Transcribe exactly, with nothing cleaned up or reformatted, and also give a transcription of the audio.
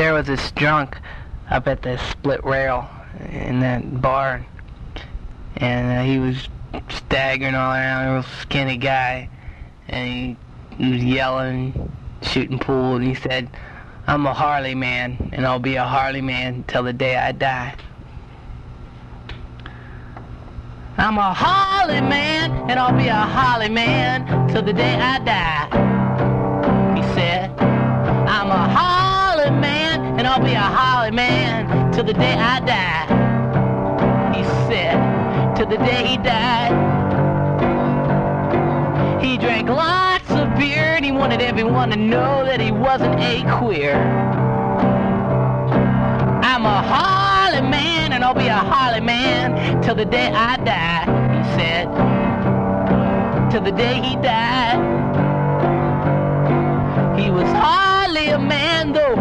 there was this drunk up at the Split Rail in that bar, and uh, he was staggering all around, a real skinny guy, and he, he was yelling, shooting pool, and he said, "I'm a Harley man, and I'll be a Harley man till the day I die." I'm a Harley man, and I'll be a Harley man till the day I die. He said, I'm a Harley man, and I'll be a Harley man till the day I die. He said, till the day he died. He drank lots of beer, and he wanted everyone to know that he wasn't a queer. I'm a Harley man, and I'll be a Harley man till the day I die, he said. Till the day he died. He was hardly a man, though.